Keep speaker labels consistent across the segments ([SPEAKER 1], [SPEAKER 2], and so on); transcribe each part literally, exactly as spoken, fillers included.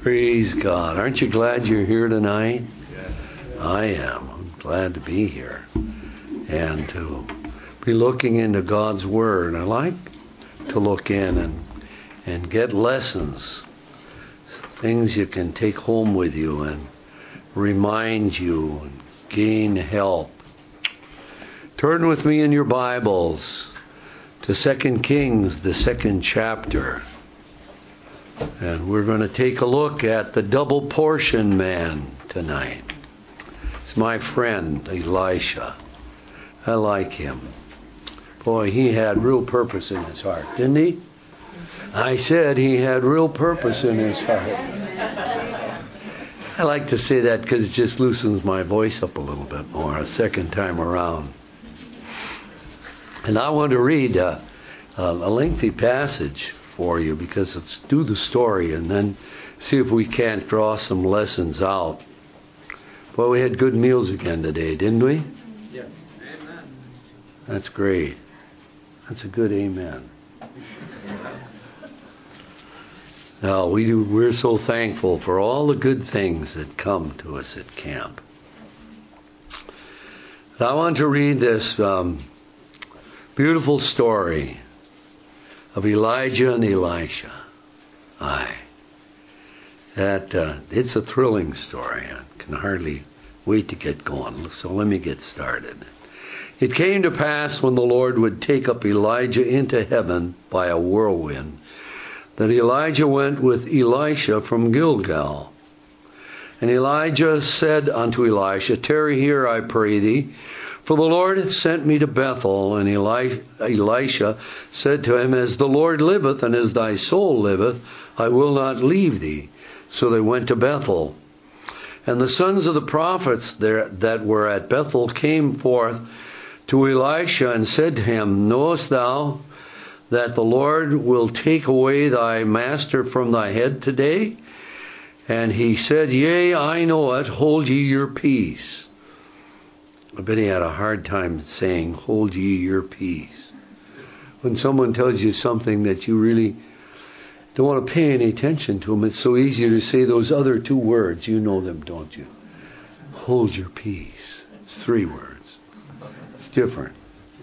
[SPEAKER 1] Praise God. Aren't you glad you're here tonight? I am. I'm glad to be here and to be looking into God's Word. I like to look in and, and get lessons, things you can take home with you and remind you and gain help. Turn with me in your Bibles to Second Kings, the second chapter. And we're going to take a look at the double portion man tonight. It's my friend, Elisha. I like him. Boy, he had real purpose in his heart, didn't he? I said he had real purpose in his heart. I like to say that because it just loosens my voice up a little bit more a second time around. And I want to read a, a lengthy passage for you because let's do the story and then see if we can't draw some lessons out. Well, we had good meals again today, didn't we?
[SPEAKER 2] Yes. Amen.
[SPEAKER 1] That's great. That's a good amen. Now, we do, we're so thankful for all the good things that come to us at camp. I want to read this um, beautiful story of Elijah and Elisha. Aye. That, uh, it's a thrilling story. I can hardly wait to get going. So let me get started. It came to pass when the Lord would take up Elijah into heaven by a whirlwind, that Elijah went with Elisha from Gilgal. And Elijah said unto Elisha, Tarry here, I pray thee, for the Lord hath sent me to Bethel. And Eli- Elisha said to him, As the Lord liveth, and as thy soul liveth, I will not leave thee. So they went to Bethel. And the sons of the prophets there that were at Bethel came forth to Elisha and said to him, Knowest thou that the Lord will take away thy master from thy head today? And he said, Yea, I know it. Hold ye your peace. I bet he had a hard time saying, hold ye your peace. When someone tells you something that you really don't want to pay any attention to them, it's so easy to say those other two words. You know them, don't you? Hold your peace. It's three words. It's different.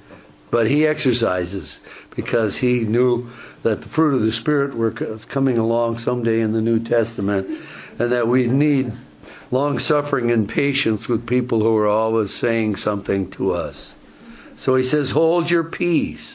[SPEAKER 1] But he exercises because he knew that the fruit of the Spirit were coming along someday in the New Testament and that we need long-suffering and patience with people who are always saying something to us. So he says, hold your peace.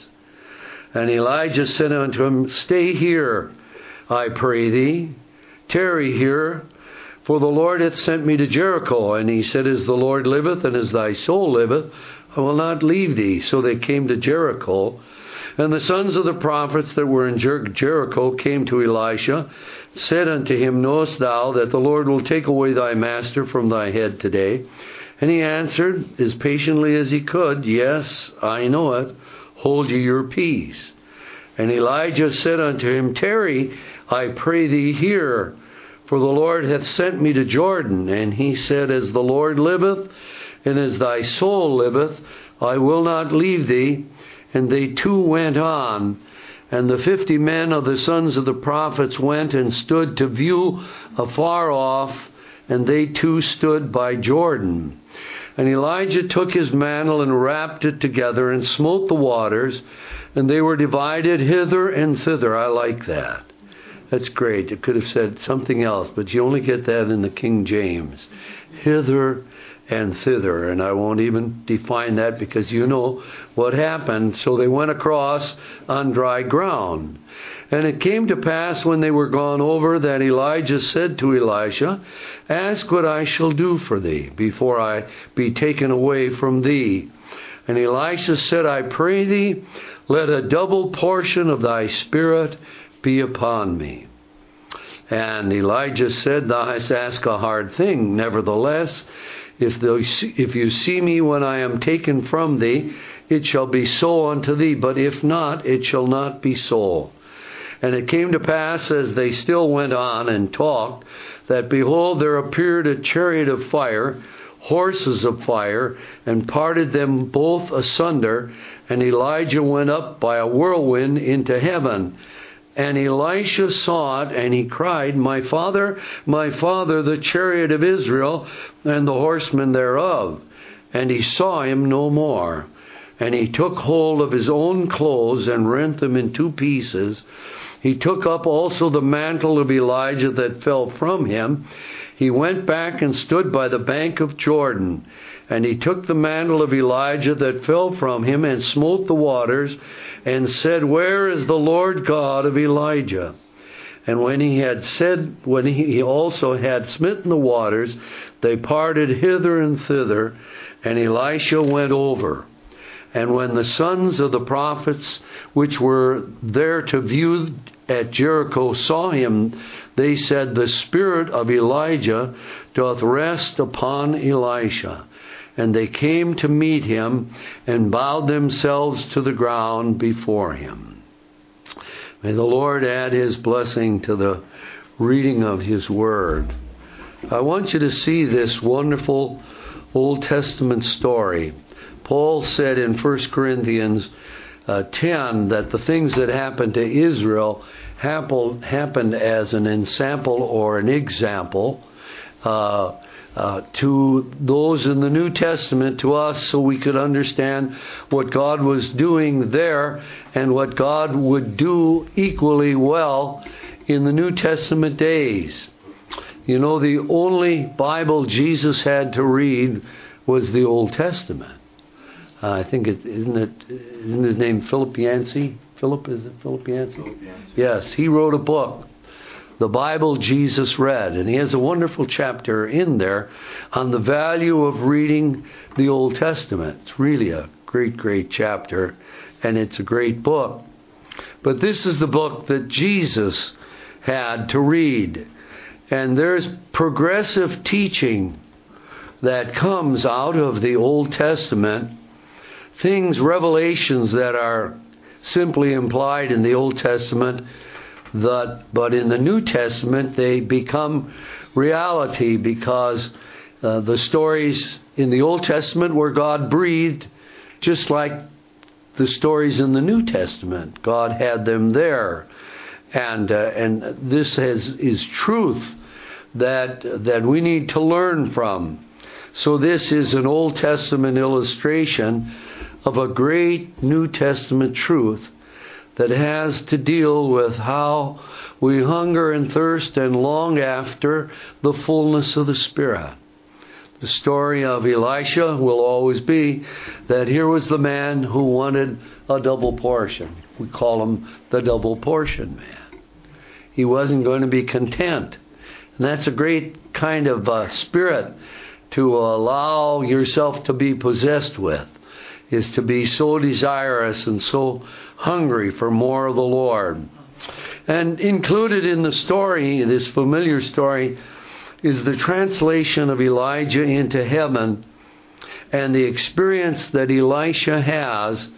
[SPEAKER 1] And Elijah said unto him, Stay here, I pray thee. Tarry here, for the Lord hath sent me to Jericho. And he said, As the Lord liveth, and as thy soul liveth, I will not leave thee. So they came to Jericho. And the sons of the prophets that were in Jer- Jericho came to Elisha, said unto him, Knowest thou that the Lord will take away thy master from thy head today? And he answered, as patiently as he could, Yes, I know it. Hold ye your peace. And Elijah said unto him, Tarry, I pray thee here, for the Lord hath sent me to Jordan. And he said, As the Lord liveth, and as thy soul liveth, I will not leave thee. And they two went on. And the fifty men of the sons of the prophets went and stood to view afar off, and they too stood by Jordan. And Elijah took his mantle and wrapped it together and smote the waters, and they were divided hither and thither. I like that. That's great. It could have said something else, but you only get that in the King James. Hither and thither. And I won't even define that because you know what happened. So they went across on dry ground. And it came to pass when they were gone over that Elijah said to Elisha, Ask what I shall do for thee before I be taken away from thee. And Elisha said, I pray thee, let a double portion of thy spirit be upon me. And Elijah said, Thou hast asked a hard thing. Nevertheless, If, thou, if you see me when I am taken from thee, it shall be so unto thee. But if not, it shall not be so. And it came to pass, as they still went on and talked, that behold, there appeared a chariot of fire, horses of fire, and parted them both asunder. And Elijah went up by a whirlwind into heaven. And Elisha saw it, and he cried, My father, my father, the chariot of Israel, and the horsemen thereof. And he saw him no more. And he took hold of his own clothes, and rent them in two pieces. He took up also the mantle of Elijah that fell from him. He went back and stood by the bank of Jordan. And he took the mantle of Elijah that fell from him, and smote the waters, and said, Where is the Lord God of Elijah? And when he had said, when he also had smitten the waters, they parted hither and thither, and Elisha went over. And when the sons of the prophets which were there to view at Jericho saw him, they said, The spirit of Elijah doth rest upon Elisha. And they came to meet him, and bowed themselves to the ground before him. May the Lord add his blessing to the reading of his word. I want you to see this wonderful Old Testament story. Paul said in First Corinthians uh, ten that the things that happened to Israel happened, happened as an ensample or an example uh, uh, to those in the New Testament, to us, so we could understand what God was doing there and what God would do equally well in the New Testament days. You know, the only Bible Jesus had to read was the Old Testament. Uh, I think it isn't it isn't his name Philip Yancey? Philip, is it Philip Yancey? Philip Yancey. Yes, he wrote a book, The Bible Jesus Read, and he has a wonderful chapter in there on the value of reading the Old Testament. It's really a great, great chapter, and it's a great book. But this is the book that Jesus had to read. And there's progressive teaching that comes out of the Old Testament. Things, revelations that are simply implied in the Old Testament, that, but in the New Testament they become reality, because uh, the stories in the Old Testament were God breathed, just like the stories in the New Testament. God had them there. And uh, and this has, is truth that that we need to learn from. So this is an Old Testament illustration of a great New Testament truth that has to deal with how we hunger and thirst and long after the fullness of the Spirit. The story of Elisha will always be that here was the man who wanted a double portion. We call him the double portion man. He wasn't going to be content. And that's a great kind of uh, spirit to allow yourself to be possessed with, is to be so desirous and so hungry for more of the Lord. And included in the story, this familiar story, is the translation of Elijah into heaven and the experience that Elisha has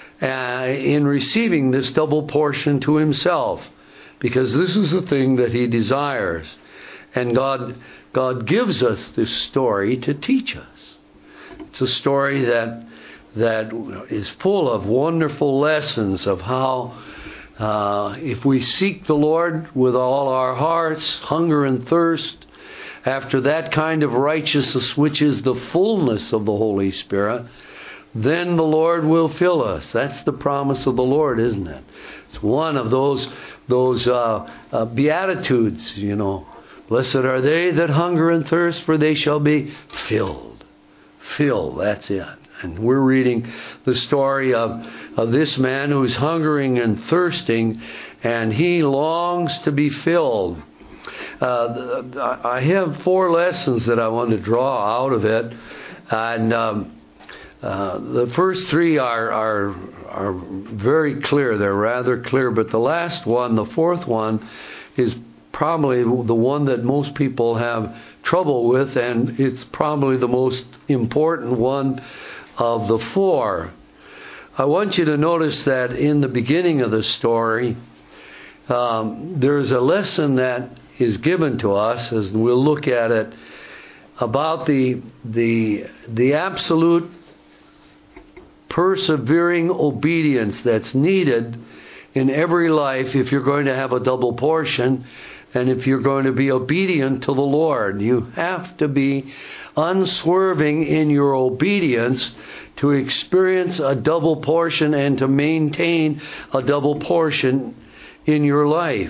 [SPEAKER 1] uh, in receiving this double portion to himself, because this is the thing that he desires. And God, God gives us this story to teach us. It's a story that that is full of wonderful lessons of how uh, if we seek the Lord with all our hearts, hunger and thirst after that kind of righteousness, which is the fullness of the Holy Spirit, then the Lord will fill us. That's the promise of the Lord, isn't it? It's one of those those uh, uh, beatitudes, you know. Blessed are they that hunger and thirst, for they shall be filled. Filled, that's it. And we're reading the story of, of this man who's hungering and thirsting, and he longs to be filled. Uh, I have four lessons that I want to draw out of it. And um, uh, the first three are, are, are very clear. They're rather clear. But the last one, the fourth one, is probably the one that most people have trouble with, and it's probably the most important one of the four. I want you to notice that in the beginning of the story, um, there's a lesson that is given to us, as we'll look at it, about the the the absolute persevering obedience that's needed in every life if you're going to have a double portion and if you're going to be obedient to the Lord. You have to be unswerving in your obedience to experience a double portion and to maintain a double portion in your life.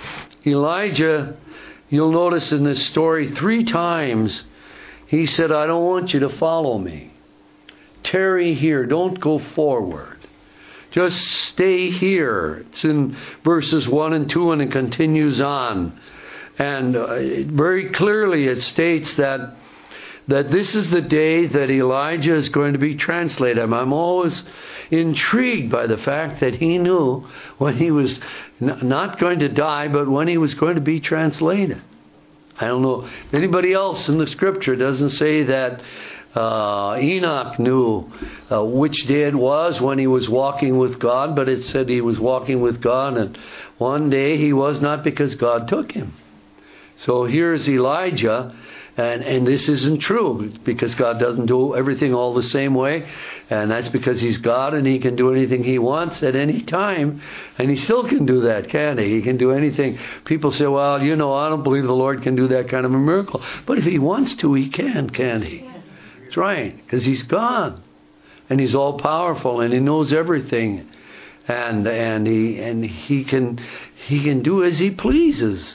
[SPEAKER 1] Elijah, you'll notice in this story, three times he said, I don't want you to follow me. Tarry here. Don't go forward. Just stay here. It's in verses one and two, and it continues on. And uh, very clearly it states that that this is the day that Elijah is going to be translated. I'm always intrigued by the fact that he knew when he was n- not going to die, but when he was going to be translated. I don't know if anybody else in the Scripture doesn't say that uh, Enoch knew uh, which day it was when he was walking with God, but it said he was walking with God, and one day he was not because God took him. So here's Elijah. And and this isn't true because God doesn't do everything all the same way. And that's because He's God and He can do anything He wants at any time. And He still can do that, can't He? He can do anything. People say, well, you know, I don't believe the Lord can do that kind of a miracle. But if He wants to, He can, can't He? That's right, because He's God. And He's all powerful and He knows everything. And and He and He can He can do as He pleases.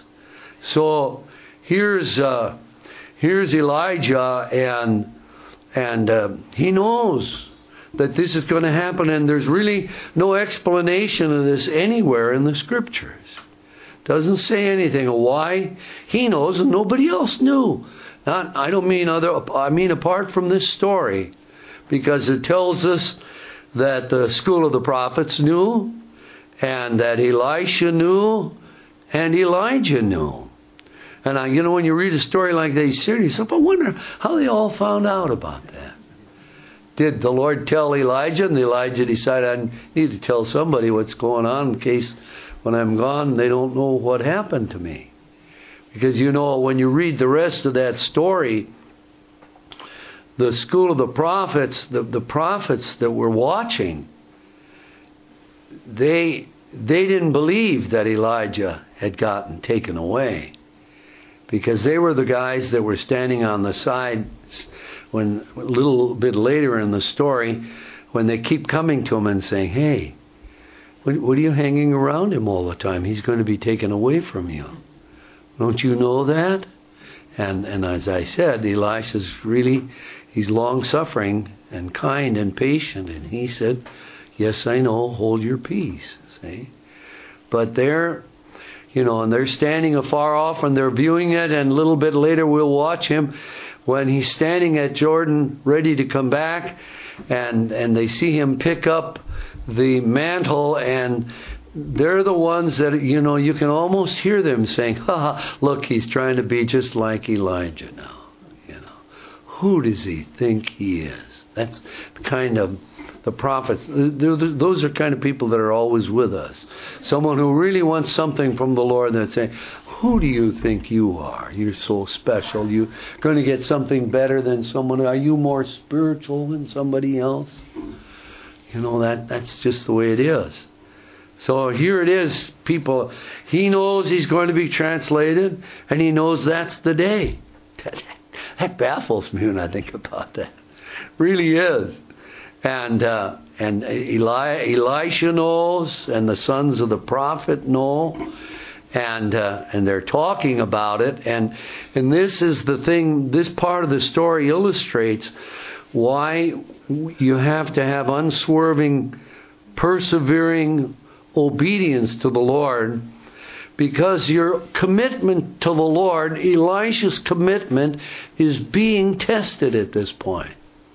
[SPEAKER 1] So here's uh Here's Elijah, and and uh, he knows that this is going to happen, and there's really no explanation of this anywhere in the Scriptures. Doesn't say anything of why. He knows, and nobody else knew. Not, I don't mean other. I mean apart from this story, because it tells us that the school of the prophets knew, and that Elisha knew, and Elijah knew. And, I, you know, when you read a story like that, you sit yourself, I wonder how they all found out about that. Did the Lord tell Elijah, and Elijah decided, I need to tell somebody what's going on in case when I'm gone they don't know what happened to me? Because, you know, when you read the rest of that story, the school of the prophets, the, the prophets that were watching, they they didn't believe that Elijah had gotten taken away. Because they were the guys that were standing on the side when a little bit later in the story, when they keep coming to him and saying, hey, what, what are you hanging around him all the time? He's going to be taken away from you. Don't you know that? And and as I said, Elisha's really, he's long-suffering and kind and patient. And he said, yes, I know, hold your peace. See? But they're... You know, and they're standing afar off and they're viewing it, and a little bit later we'll watch him when he's standing at Jordan ready to come back, and, and they see him pick up the mantle, and they're the ones that, you know, you can almost hear them saying, ha ha, look, he's trying to be just like Elijah now. You know, who does he think he is? That's the kind of the prophets. Those are kind of people that are always with us. Someone who really wants something from the Lord that's saying, who do you think you are? You're so special. You're going to get something better than someone. Are you more spiritual than somebody else? You know, that that's just the way it is. So here it is, people. He knows he's going to be translated, and he knows that's the day. That, that baffles me when I think about that. Really is. And uh, and Eli, Elisha knows, and the sons of the prophet know, and uh, and they're talking about it. And and this is the thing. This part of the story illustrates why you have to have unswerving, persevering obedience to the Lord, because your commitment to the Lord, Elisha's commitment, is being tested at this point.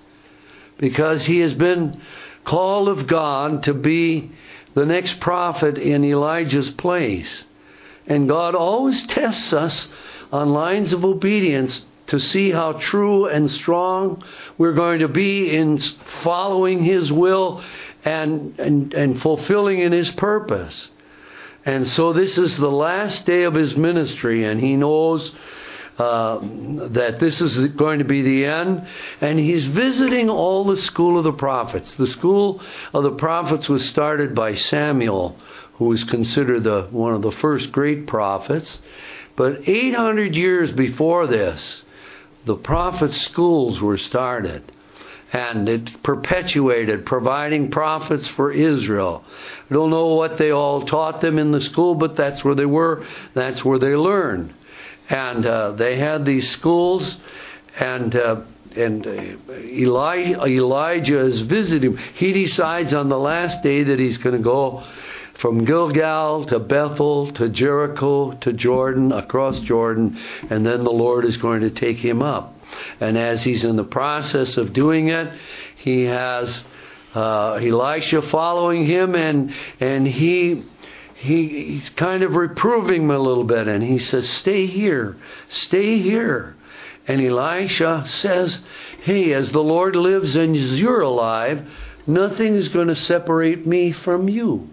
[SPEAKER 1] Because he has been called of God to be the next prophet in Elijah's place. And God always tests us on lines of obedience to see how true and strong we're going to be in following His will and, and, and fulfilling in His purpose. And so this is the last day of His ministry, and He knows Uh, that this is going to be the end, and he's visiting all the school of the prophets. The school of the prophets was started by Samuel, who was considered the one of the first great prophets. But eight hundred years before this, the prophet schools were started. And it perpetuated, providing prophets for Israel. I don't know what they all taught them in the school, but that's where they were. That's where they learned. And uh, they had these schools, and uh, and uh, Eli- Elijah is visiting. He decides on the last day that he's going to go from Gilgal to Bethel to Jericho to Jordan, across Jordan, and then the Lord is going to take him up. And as he's in the process of doing it, he has uh, Elisha following him, and and he he he's kind of reproving him a little bit, and he says, "Stay here, stay here." And Elisha says, "Hey, as the Lord lives and you're alive, nothing is going to separate me from you.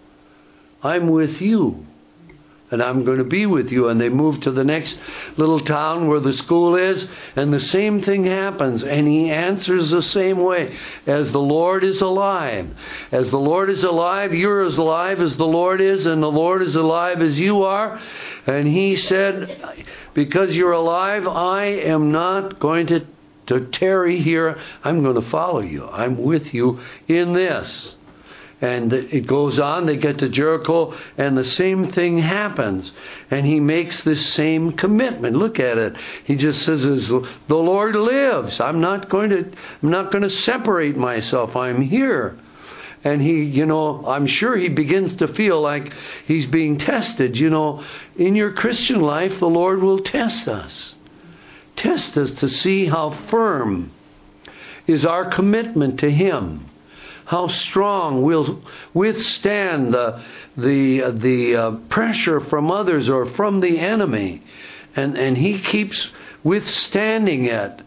[SPEAKER 1] I'm with you. And I'm going to be with you." And they move to the next little town where the school is, and the same thing happens. And he answers the same way. As the Lord is alive. As the Lord is alive, you're as alive as the Lord is, and the Lord is alive as you are. And he said, because you're alive, I am not going to, to tarry here. I'm going to follow you. I'm with you in this. And it goes on, they get to Jericho, and the same thing happens. And he makes this same commitment. Look at it. He just says, "As the Lord lives, I'm not going to I'm not going to separate myself. I'm here." And he, you know, I'm sure he begins to feel like he's being tested. You know, in your Christian life, the Lord will test us. Test us to see how firm is our commitment to him. How strong we'll withstand the the the uh, pressure from others or from the enemy, and and he keeps withstanding it,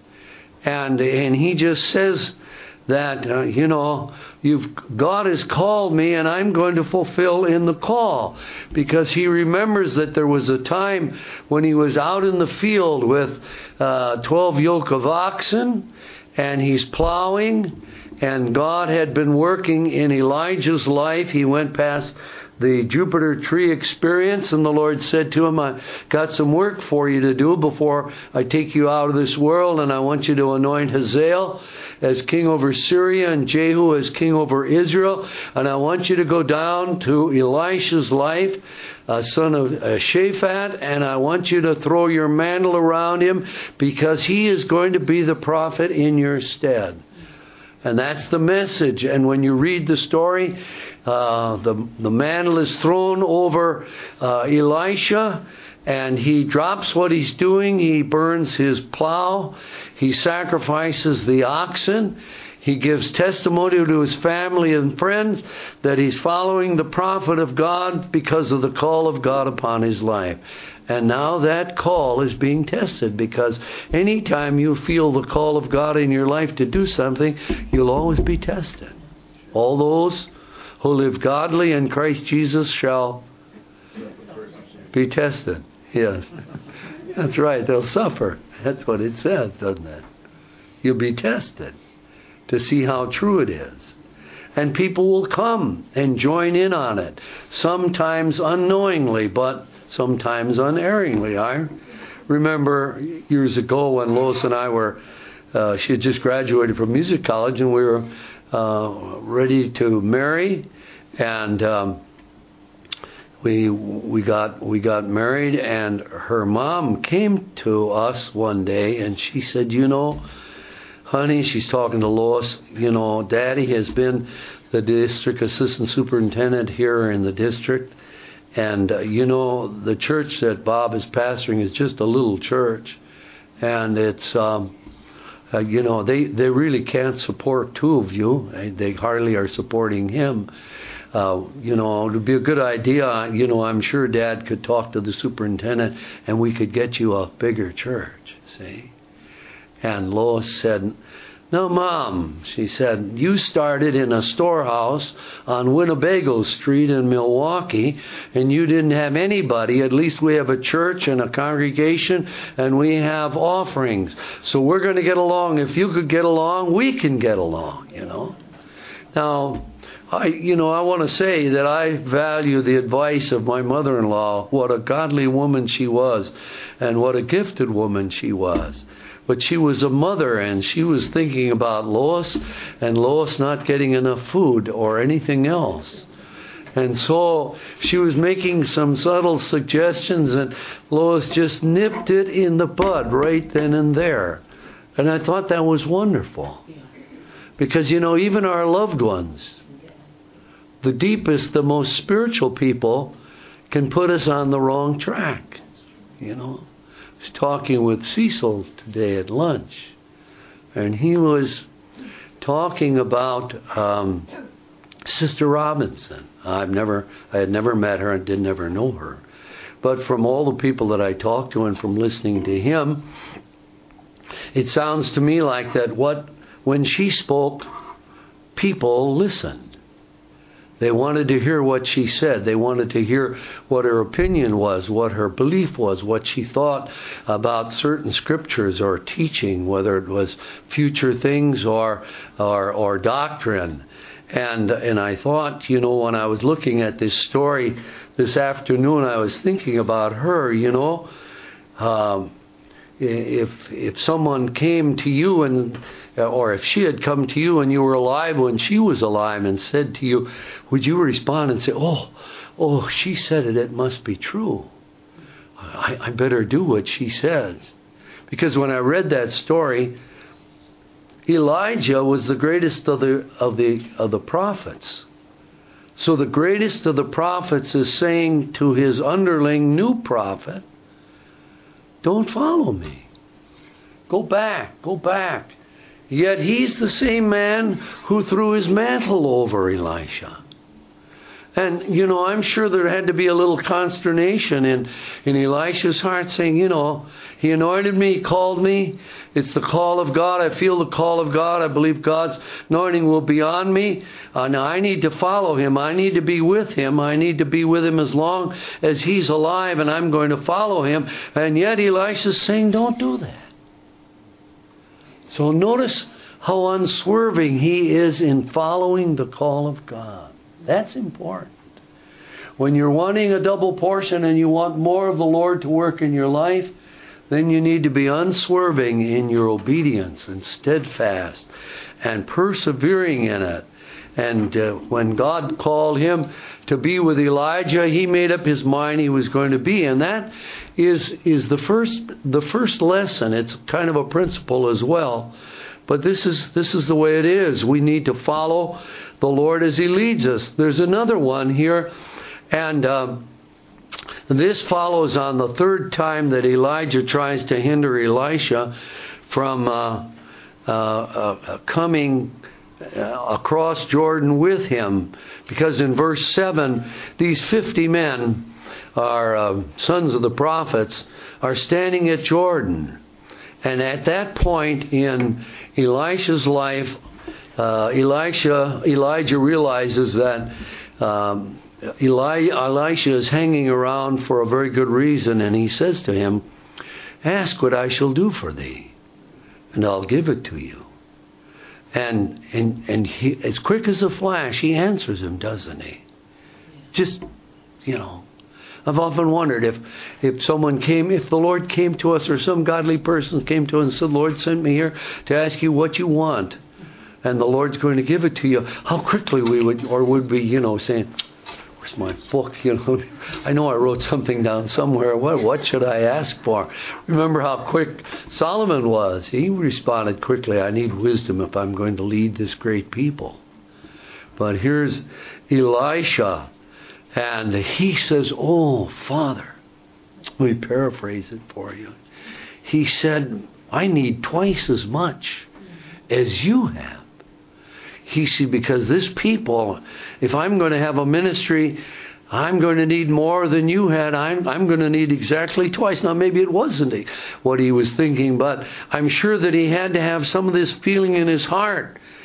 [SPEAKER 1] and and he just says that uh, you know you've God has called me, and I'm going to fulfill in the call, because he remembers that there was a time when he was out in the field with uh, twelve yoke of oxen, and he's plowing. And God had been working in Elijah's life. He went past the Jupiter tree experience, and the Lord said to him, "I got some work for you to do before I take you out of this world, and I want you to anoint Hazael as king over Syria and Jehu as king over Israel. And I want you to go down to Elisha's life, uh, son of uh, Shaphat, and I want you to throw your mantle around him, because he is going to be the prophet in your stead." And that's the message. And when you read the story, uh, the, the mantle is thrown over uh, Elisha, and he drops what he's doing. He burns his plow. He sacrifices the oxen. He gives testimony to his family and friends that he's following the prophet of God because of the call of God upon his life. And now that call is being tested, because anytime you feel the call of God in your life to do something, you'll always be tested. All those who live godly in Christ Jesus shall be tested. Yes. That's right. They'll suffer. That's what it says, doesn't it? You'll be tested to see how true it is. And people will come and join in on it, sometimes unknowingly, but sometimes unerringly. I remember years ago when Lois and I were, uh, she had just graduated from music college, and we were uh, ready to marry, and um, we we got we got married, and her mom came to us one day, and she said, "You know, honey," she's talking to Lois, "you know, Daddy has been the district assistant superintendent here in the district. And, uh, you know, the church that Bob is pastoring is just a little church. And it's, um, uh, you know, they, they really can't support two of you. They hardly are supporting him. Uh, you know, it would be a good idea. You know, I'm sure Dad could talk to the superintendent and we could get you a bigger church, see?" And Lois said, "No, Mom," she said, "you started in a storehouse on Winnebago Street in Milwaukee, and you didn't have anybody. At least we have a church and a congregation, and we have offerings. So we're going to get along. If you could get along, we can get along, you know." Now, I, you know, I want to say that I value the advice of my mother-in-law, what a godly woman she was, and what a gifted woman she was. But she was a mother, and she was thinking about Lois, and Lois not getting enough food or anything else. And so she was making some subtle suggestions, and Lois just nipped it in the bud right then and there. And I thought that was wonderful. Because, you know, even our loved ones, the deepest, the most spiritual people can put us on the wrong track. You know, I was talking with Cecil today at lunch, and he was talking about um, Sister Robinson. I've never, I had never met her and didn't ever know her. But from all the people that I talked to and from listening to him, it sounds to me like that what, when she spoke, people listened. They wanted to hear what she said. They wanted to hear what her opinion was, what her belief was, what she thought about certain scriptures or teaching, whether it was future things or or, or doctrine. And and I thought, you know, when I was looking at this story this afternoon, I was thinking about her, you know. Um, if if someone came to you and or if she had come to you and you were alive when she was alive and said to you, would you respond and say, oh, oh, she said it, it must be true. I, I better do what she says. Because when I read that story, Elijah was the greatest of the of the of the prophets. So the greatest of the prophets is saying to his underling new prophet, don't follow me. Go back, go back. Yet he's the same man who threw his mantle over Elisha. And, you know, I'm sure there had to be a little consternation in, in Elisha's heart saying, you know, he anointed me, he called me. It's the call of God. I feel the call of God. I believe God's anointing will be on me. Uh, now I need to follow him. I need to be with him. I need to be with him as long as he's alive, and I'm going to follow him. And yet Elisha's saying, don't do that. So notice how unswerving he is in following the call of God. That's important. When you're wanting a double portion and you want more of the Lord to work in your life, then you need to be unswerving in your obedience and steadfast and persevering in it. And uh, when God called him to be with Elijah, he made up his mind he was going to be. And that is is the first the first lesson. It's kind of a principle as well. But this is this is the way it is. We need to follow the Lord as he leads us. There's another one here, and um, this follows on the third time that Elijah tries to hinder Elisha from uh, uh, uh, coming uh, across Jordan with him. Because in verse seven, these fifty men are uh, sons of the prophets, are standing at Jordan. And at that point in Elisha's life, uh, Elisha, Elijah realizes that um, Eli, Elisha is hanging around for a very good reason, and he says to him, ask what I shall do for thee, and I'll give it to you. And and and he, as quick as a flash, he answers him, doesn't he? Just, you know, I've often wondered if, if someone came, if the Lord came to us or some godly person came to us and said, Lord sent me here to ask you what you want, and the Lord's going to give it to you, how quickly we would, or would we, you know, saying, where's my book? You know, I know I wrote something down somewhere. What, what should I ask for? Remember how quick Solomon was. He responded quickly, I need wisdom if I'm going to lead this great people. But here's Elisha. And he says, oh, Father, let me paraphrase it for you. He said, I need twice as much as you have. He said, because this people, if I'm going to have a ministry, I'm going to need more than you had. I'm, I'm going to need exactly twice. Now, maybe it wasn't what he was thinking, but I'm sure that he had to have some of this feeling in his heart.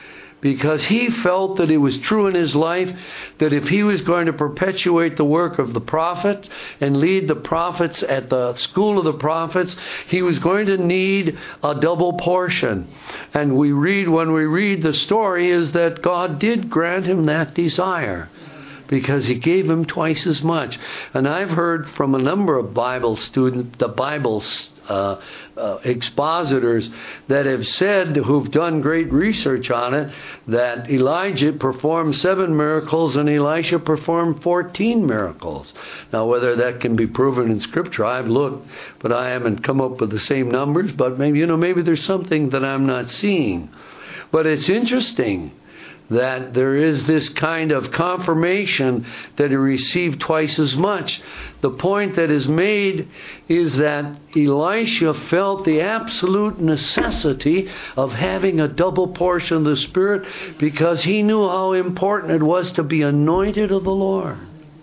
[SPEAKER 1] because he felt that it was true in his life that if he was going to perpetuate the work of the prophet and lead the prophets at the school of the prophets, he was going to need a double portion. And we read, when we read the story, is that God did grant him that desire, because he gave him twice as much. And I've heard from a number of Bible students, the Bible uh, uh, expositors that have said, who've done great research on it, that Elijah performed seven miracles and Elisha performed fourteen miracles. Now, whether that can be proven in Scripture, I've looked, but I haven't come up with the same numbers. But maybe, you know, maybe there's something that I'm not seeing. But it's interesting that there is this kind of confirmation that he received twice as much. The point that is made is that Elisha felt the absolute necessity of having a double portion of the Spirit, because he knew how important it was to be anointed of the Lord.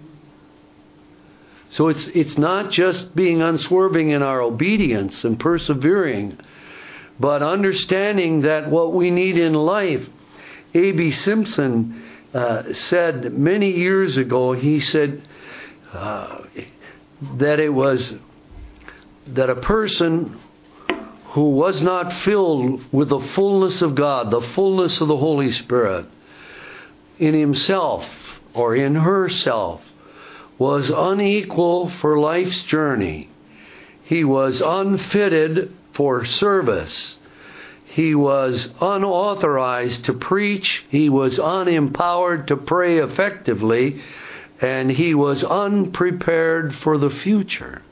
[SPEAKER 1] So it's it's not just being unswerving in our obedience and persevering, but understanding that what we need in life. A B Simpson uh, said many years ago, he said uh, that it was that a person who was not filled with the fullness of God, the fullness of the Holy Spirit in himself or in herself, was unequal for life's journey. He was unfitted for service. He was unauthorized to preach. He was unempowered to pray effectively. And he was unprepared for the future.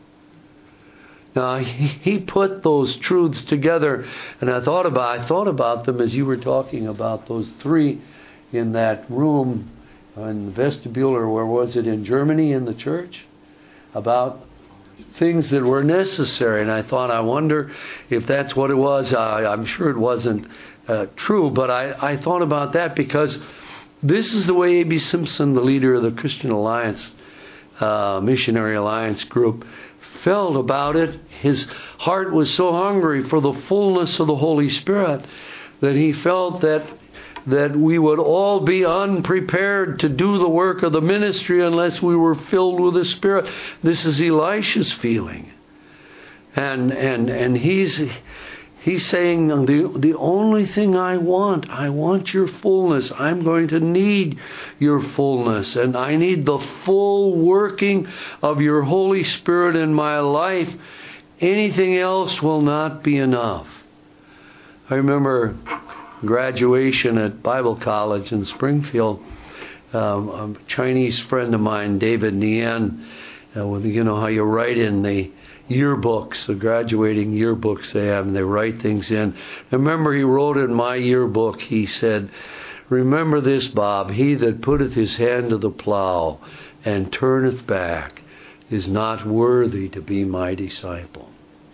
[SPEAKER 1] Now, he put those truths together, and I thought about I thought about them as you were talking about those three in that room in the vestibule, or where was it, in Germany, in the church, about things that were necessary. And I thought, I wonder if that's what it was. I, I'm sure it wasn't uh, true, but I, I thought about that because this is the way A B Simpson, the leader of the Christian Alliance, uh, Missionary Alliance group, felt about it. His heart was so hungry for the fullness of the Holy Spirit that he felt that that we would all be unprepared to do the work of the ministry unless we were filled with the Spirit. This is Elisha's feeling. And and and he's he's saying, the the only thing I want, I want your fullness. I'm going to need your fullness. And I need the full working of your Holy Spirit in my life. Anything else will not be enough. I remember graduation at Bible College in Springfield. Um, a Chinese friend of mine, David Nian, uh, with, you know how you write in the yearbooks, the graduating yearbooks they have, and they write things in. I remember he wrote in my yearbook, he said, "Remember this, Bob, he that putteth his hand to the plow and turneth back is not worthy to be my disciple."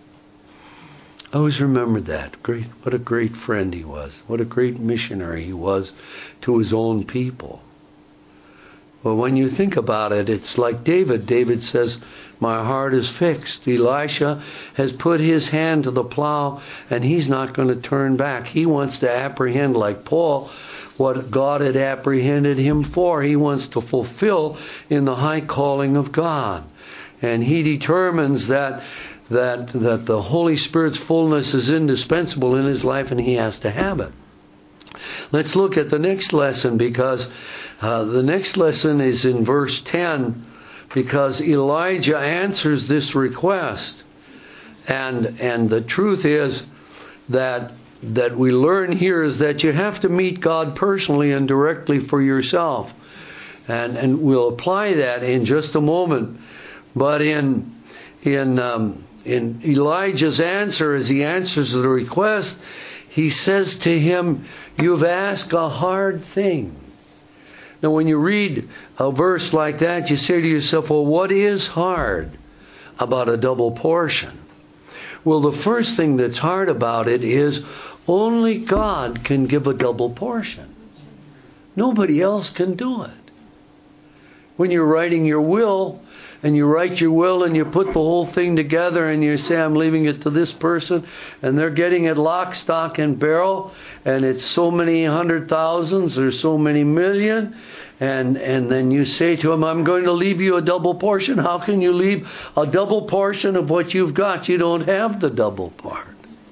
[SPEAKER 1] I always remembered that. Great, what a great friend he was. What a great missionary he was to his own people. Well, when you think about it, it's like David. David says, "My heart is fixed." Elisha has put his hand to the plow, and he's not going to turn back. He wants to apprehend, like Paul, what God had apprehended him for. He wants to fulfill in the high calling of God. And he determines that that that the Holy Spirit's fullness is indispensable in his life, and he has to have it. Let's look at the next lesson, because uh, the next lesson is in verse ten, because Elijah answers this request. And and the truth is that that we learn here is that you have to meet God personally and directly for yourself. And and we'll apply that in just a moment. But in in um, in Elijah's answer, as he answers the request, he says to him, "You've asked a hard thing." Now, when you read a verse like that, you say to yourself, well, what is hard about a double portion? Well, the first thing that's hard about it is only God can give a double portion. Nobody else can do it. When you're writing your will, and you write your will and you put the whole thing together and you say, I'm leaving it to this person, and they're getting it lock, stock, and barrel, and it's so many hundred thousands or so many million, and, and then you say to them, I'm going to leave you a double portion. How can you leave a double portion of what you've got? You don't have the double part.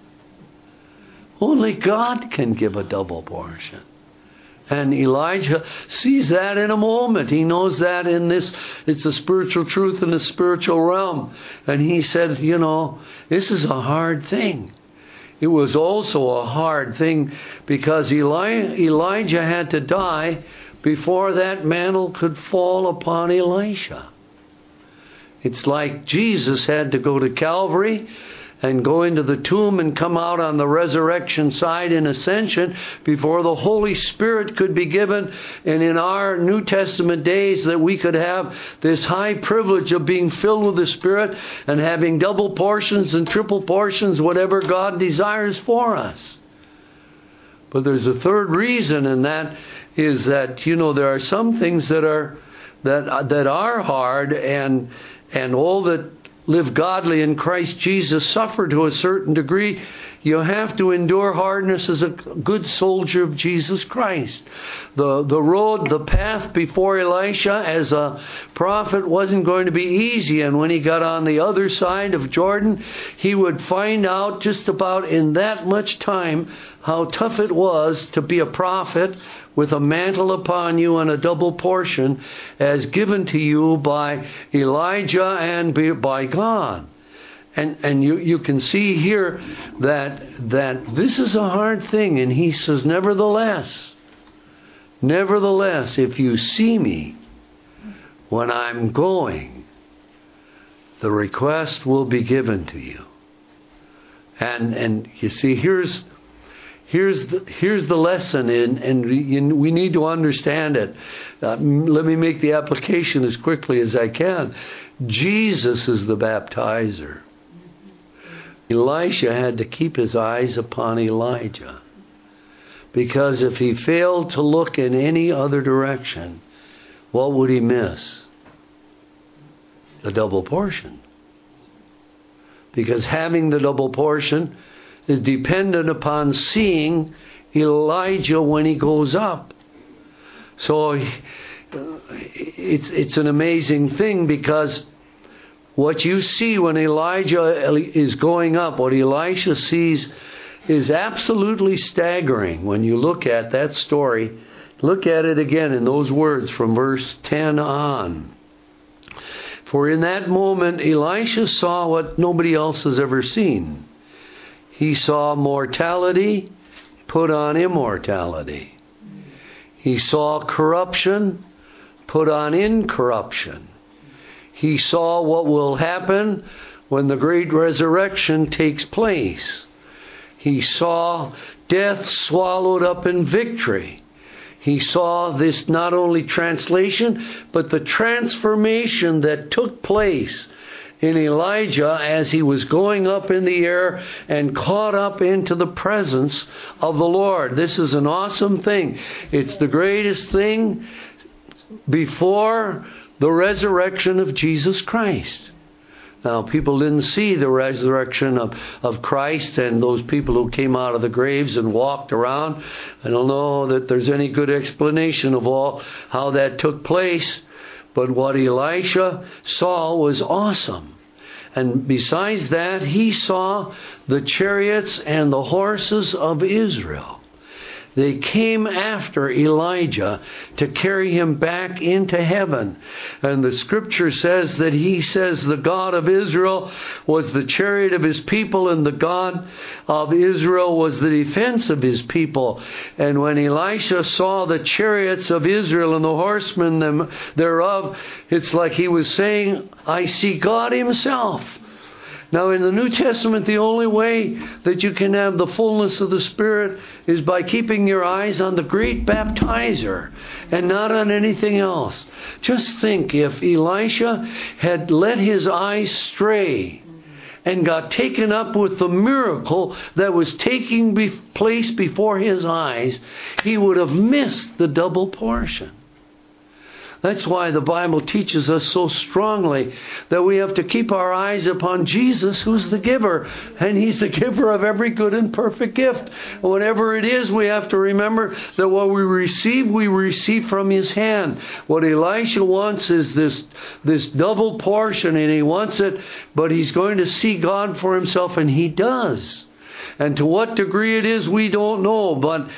[SPEAKER 1] Only God can give a double portion. And Elijah sees that in a moment. He knows that in this, it's a spiritual truth in the spiritual realm. And he said, you know, this is a hard thing. It was also a hard thing because Eli- Elijah had to die before that mantle could fall upon Elisha. It's like Jesus had to go to Calvary and go into the tomb and come out on the resurrection side in ascension before the Holy Spirit could be given. And in our New Testament days that we could have this high privilege of being filled with the Spirit and having double portions and triple portions, whatever God desires for us. But there's a third reason, and that is that, you know, there are some things that are that that are hard, and and all that live godly in Christ Jesus suffer to a certain degree. You have to endure hardness as a good soldier of Jesus Christ. The the road, the path before Elisha as a prophet wasn't going to be easy. And when he got on the other side of Jordan, he would find out just about in that much time how tough it was to be a prophet with a mantle upon you and a double portion as given to you by Elijah and by God. And and you, you can see here that that this is a hard thing. And he says, nevertheless, nevertheless, if you see me when I'm going, the request will be given to you. And and you see, here's Here's the, here's the lesson, in, and we need to understand it. Uh, let me make the application as quickly as I can. Jesus is the baptizer. Elisha had to keep his eyes upon Elijah, because if he failed to look in any other direction, what would he miss? The double portion. Because having the double portion is dependent upon seeing Elijah when he goes up. So it's it's an amazing thing, because what you see when Elijah is going up, what Elisha sees, is absolutely staggering. When you look at that story, look at it again in those words from verse ten on. For in that moment Elisha saw what nobody else has ever seen. He saw mortality put on immortality. He saw corruption put on incorruption. He saw what will happen when the great resurrection takes place. He saw death swallowed up in victory. He saw this not only translation, but the transformation that took place in Elijah as he was going up in the air and caught up into the presence of the Lord. This is an awesome thing. It's the greatest thing before the resurrection of Jesus Christ. Now, people didn't see the resurrection of, of Christ and those people who came out of the graves and walked around. I don't know that there's any good explanation of all how that took place. But what Elisha saw was awesome. And besides that, he saw the chariots and the horses of Israel. They came after Elijah to carry him back into heaven. And the scripture says that he says the God of Israel was the chariot of his people, and the God of Israel was the defense of his people. And when Elisha saw the chariots of Israel and the horsemen them thereof, it's like he was saying, I see God himself. Now, in the New Testament, the only way that you can have the fullness of the Spirit is by keeping your eyes on the great baptizer and not on anything else. Just think, if Elisha had let his eyes stray and got taken up with the miracle that was taking be- place before his eyes, he would have missed the double portion. That's why the Bible teaches us so strongly that we have to keep our eyes upon Jesus, who's the giver. And He's the giver of every good and perfect gift. Whatever it is, we have to remember that what we receive, we receive from His hand. What Elisha wants is this, this double portion, and he wants it, but he's going to see God for himself, and he does. And to what degree it is, we don't know. But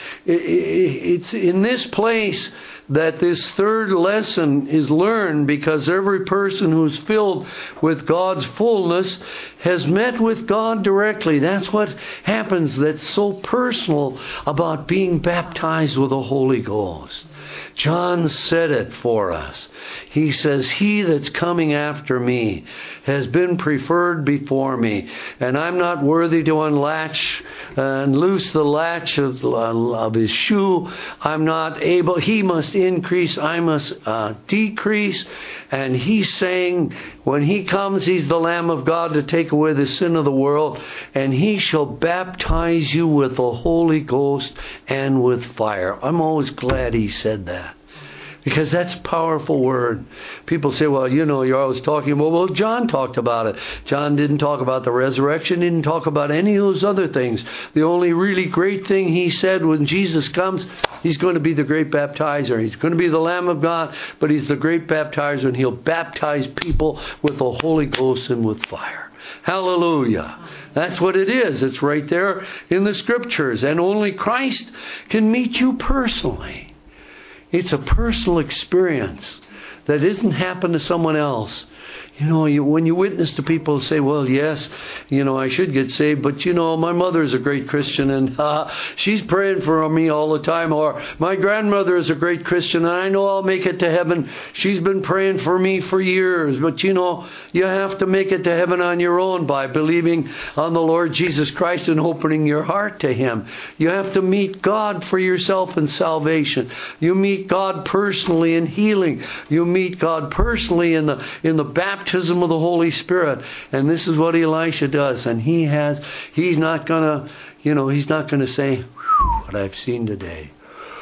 [SPEAKER 1] it's in this place that this third lesson is learned, because every person who's filled with God's fullness has met with God directly. That's what happens that's so personal about being baptized with the Holy Ghost. John said it for us. He says, "He that's coming after me has been preferred before me, and I'm not worthy to unlatch and loose the latch of, of his shoe. I'm not able. He must increase. I must uh, decrease." And he's saying, when he comes, he's the Lamb of God to take away the sin of the world, and he shall baptize you with the Holy Ghost and with fire. I'm always glad he said that, because that's a powerful word. People say, well, you know, you're always talking about, well, John talked about it. John didn't talk about the resurrection, didn't talk about any of those other things. The only really great thing he said, when Jesus comes, he's going to be the great baptizer. He's going to be the Lamb of God, but he's the great baptizer, and he'll baptize people with the Holy Ghost and with fire. Hallelujah. That's what it is. It's right there in the Scriptures. And only Christ can meet you personally. It's a personal experience that doesn't happen to someone else. You know, you, when you witness to people, say, well, yes, you know, I should get saved, but, you know, my mother is a great Christian, and uh, she's praying for me all the time. Or my grandmother is a great Christian, and I know I'll make it to heaven. She's been praying for me for years. But, you know, you have to make it to heaven on your own by believing on the Lord Jesus Christ and opening your heart to Him. You have to meet God for yourself in salvation. You meet God personally in healing. You meet God personally in the in the baptism of the Holy Spirit. And this is what Elisha does. And he has, he's not going to, you know, he's not going to say, what I've seen today.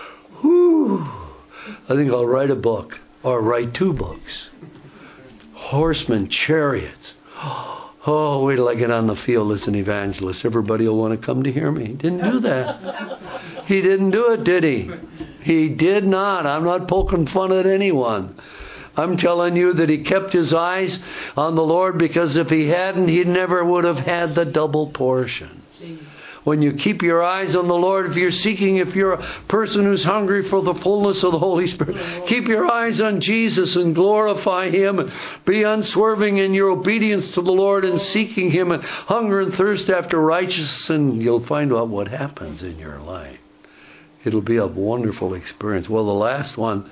[SPEAKER 1] Whew, I think I'll write a book, or write two books. Horsemen, chariots. Oh, wait till I get on the field as an evangelist. Everybody will want to come to hear me. He didn't do that. He didn't do it, did he? He did not. I'm not poking fun at anyone. I'm telling you that he kept his eyes on the Lord, because if he hadn't, he never would have had the double portion. When you keep your eyes on the Lord, if you're seeking, if you're a person who's hungry for the fullness of the Holy Spirit, keep your eyes on Jesus and glorify Him, and be unswerving in your obedience to the Lord and seeking Him, and hunger and thirst after righteousness, and you'll find out what happens in your life. It'll be a wonderful experience. Well, the last one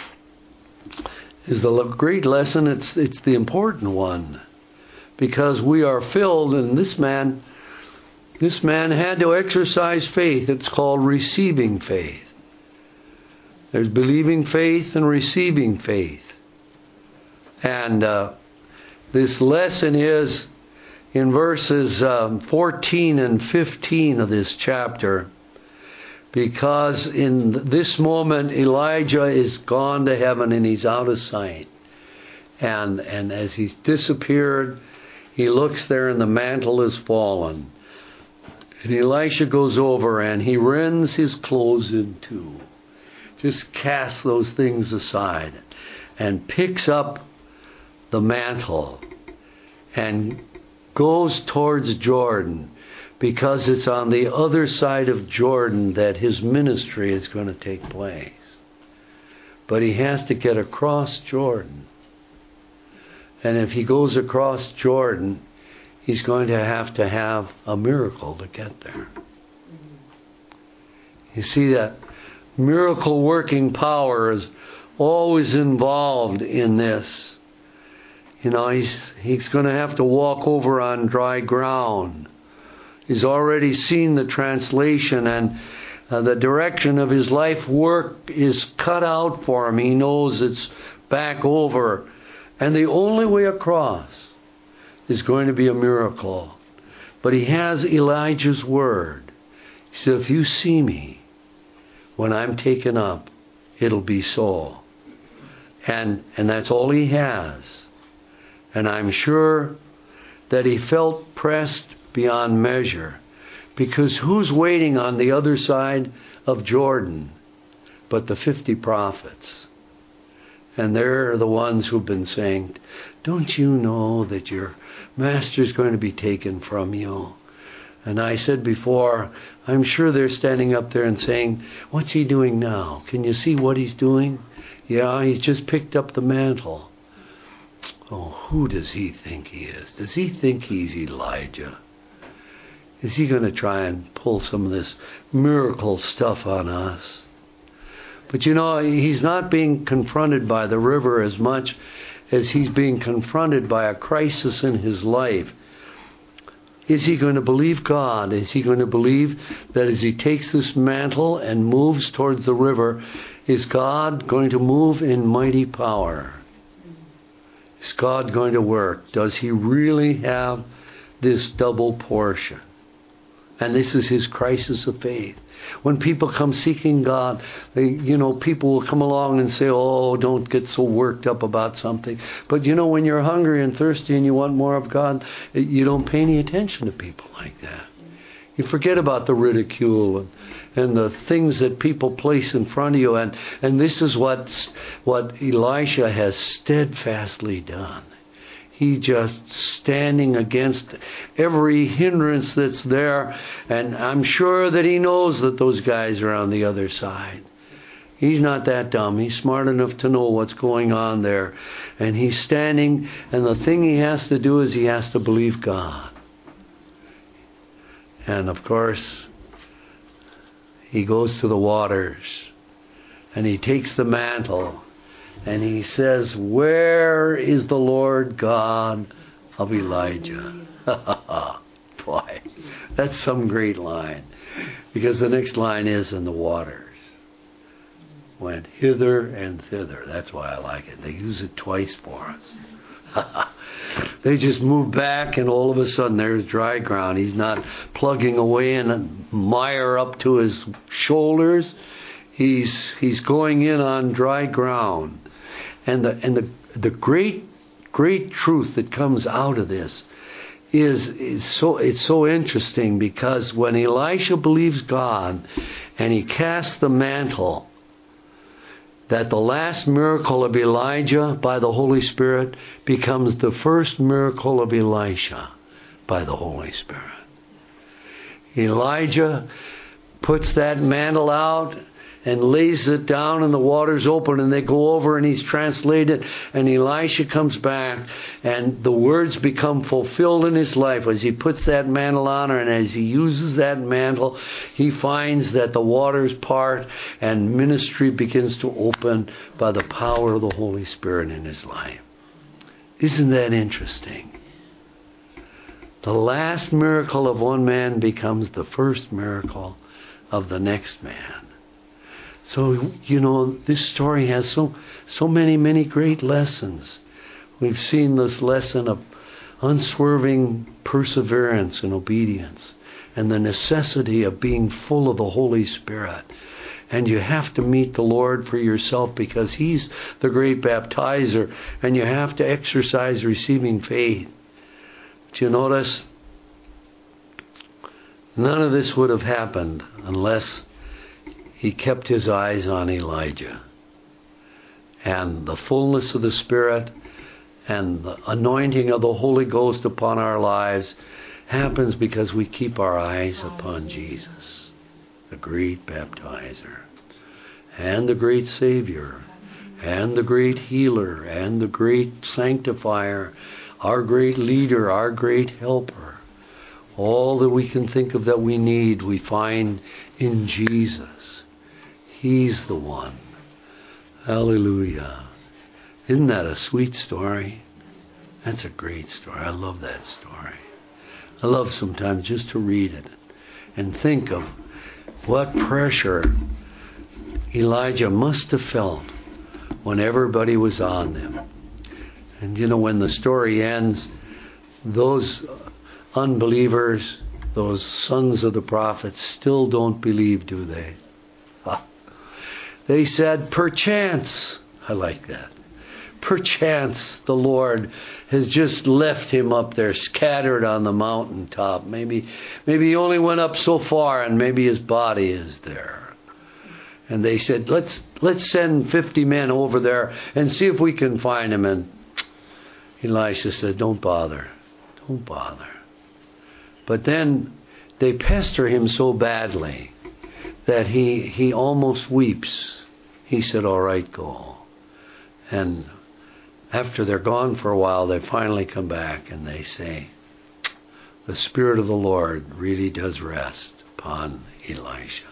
[SPEAKER 1] is the great lesson. It's it's the important one, because we are filled, and this man, this man had to exercise faith. It's called receiving faith. There's believing faith and receiving faith. And uh, this lesson is in verses um, fourteen and fifteen of this chapter. Because in this moment, Elijah is gone to heaven and he's out of sight. And, and as he's disappeared, he looks there and the mantle is fallen. And Elisha goes over and he rends his clothes in two. Just casts those things aside and picks up the mantle and goes towards Jordan. Because it's on the other side of Jordan that his ministry is going to take place. But he has to get across Jordan. And if he goes across Jordan, he's going to have to have a miracle to get there. You see, that miracle working power is always involved in this. You know, he's, he's going to have to walk over on dry ground. He's already seen the translation, and uh, the direction of his life work is cut out for him. He knows it's back over. And the only way across is going to be a miracle. But he has Elijah's word. He said, if you see me when I'm taken up, it'll be so. And, and that's all he has. And I'm sure that he felt pressed beyond measure. Because who's waiting on the other side of Jordan but the fifty prophets? And they're the ones who've been saying, don't you know that your master's going to be taken from you? And I said before, I'm sure they're standing up there and saying, what's he doing now? Can you see what he's doing? Yeah, he's just picked up the mantle. Oh, who does he think he is? Does he think he's Elijah? Is he going to try and pull some of this miracle stuff on us? But you know, he's not being confronted by the river as much as he's being confronted by a crisis in his life. Is he going to believe God? Is he going to believe that as he takes this mantle and moves towards the river, is God going to move in mighty power? Is God going to work? Does he really have this double portion? And this is his crisis of faith. When people come seeking God, they, you know, people will come along and say, oh, don't get so worked up about something. But you know, when you're hungry and thirsty and you want more of God, you don't pay any attention to people like that. You forget about the ridicule and, and the things that people place in front of you. And, and this is what, what Elisha has steadfastly done. He's just standing against every hindrance that's there. And I'm sure that he knows that those guys are on the other side. He's not that dumb. He's smart enough to know what's going on there. And he's standing, and the thing he has to do is he has to believe God. And of course, he goes to the waters, and he takes the mantle, and he says, where is the Lord God of Elijah? Boy, that's some great line. Because the next line is, and the waters went hither and thither. That's why I like it. They use it twice for us. They just move back, and all of a sudden there's dry ground. He's not plugging away in a mire up to his shoulders. He's he's going in on dry ground. And the and the the great great truth that comes out of this is, is so it's so interesting, because when Elisha believes God and he casts the mantle, that the last miracle of Elijah by the Holy Spirit becomes the first miracle of Elisha by the Holy Spirit. Elijah puts that mantle out and lays it down, and the waters open, and they go over, and he's translated, and Elisha comes back, and the words become fulfilled in his life as he puts that mantle on, and as he uses that mantle, he finds that the waters part, and ministry begins to open by the power of the Holy Spirit in his life. Isn't that interesting? The last miracle of one man becomes the first miracle of the next man. So, you know, this story has so so many, many great lessons. We've seen this lesson of unswerving perseverance and obedience, and the necessity of being full of the Holy Spirit. And you have to meet the Lord for yourself, because He's the great baptizer, and you have to exercise receiving faith. But you notice, none of this would have happened unless he kept his eyes on Elijah. And the fullness of the Spirit and the anointing of the Holy Ghost upon our lives happens because we keep our eyes upon Jesus, the great baptizer, and the great Savior, and the great healer, and the great sanctifier, our great leader, our great helper. All that we can think of that we need, we find in Jesus. He's the one. Hallelujah. Isn't that a sweet story? That's a great story. I love that story. I love sometimes just to read it and think of what pressure Elijah must have felt when everybody was on them. And you know, when the story ends, those unbelievers, those sons of the prophets, still don't believe, do they? They said, perchance. I like that. perchance the Lord has just left him up there scattered on the mountaintop. Maybe, maybe he only went up so far and maybe his body is there. And they said, let's, let's send fifty men over there and see if we can find him. And Elisha said, don't bother. Don't bother. But then they pester him so badly that he, he almost weeps. He said, all right, go. And after they're gone for a while, they finally come back and they say, the Spirit of the Lord really does rest upon Elisha.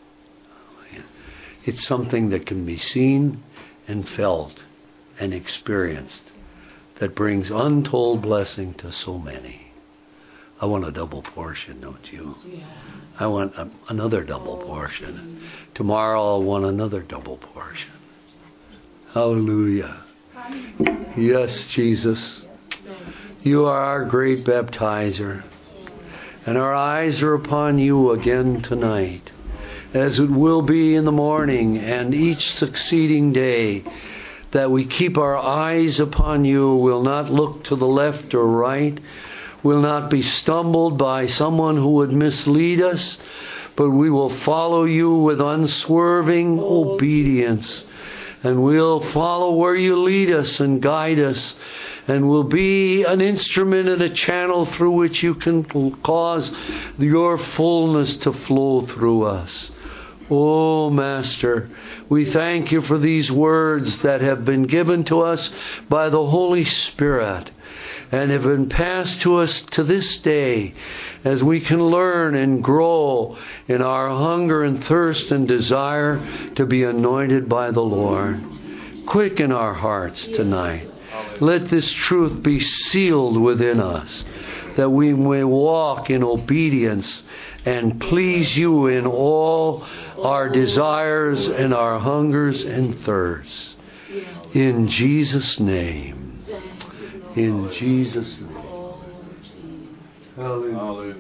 [SPEAKER 1] It's something that can be seen and felt and experienced that brings untold blessing to so many. I want a double portion, don't you? I want a, another double portion. Tomorrow I'll want another double portion. Hallelujah. Yes, Jesus. You are our great baptizer. And our eyes are upon you again tonight, as it will be in the morning and each succeeding day, that we keep our eyes upon you, will not look to the left or right, will not be stumbled by someone who would mislead us, but we will follow you with unswerving obedience. And we'll follow where you lead us and guide us. And we'll be an instrument and a channel through which you can cause your fullness to flow through us. Oh, Master, we thank you for these words that have been given to us by the Holy Spirit and have been passed to us to this day, as we can learn and grow in our hunger and thirst and desire to be anointed by the Lord. Quicken our hearts tonight. Let this truth be sealed within us, that we may walk in obedience and please you in all our desires and our hungers and thirsts. In Jesus' name. In Jesus' name. Hallelujah.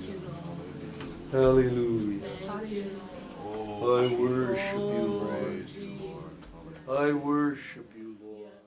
[SPEAKER 1] Hallelujah. I worship you, Lord. I worship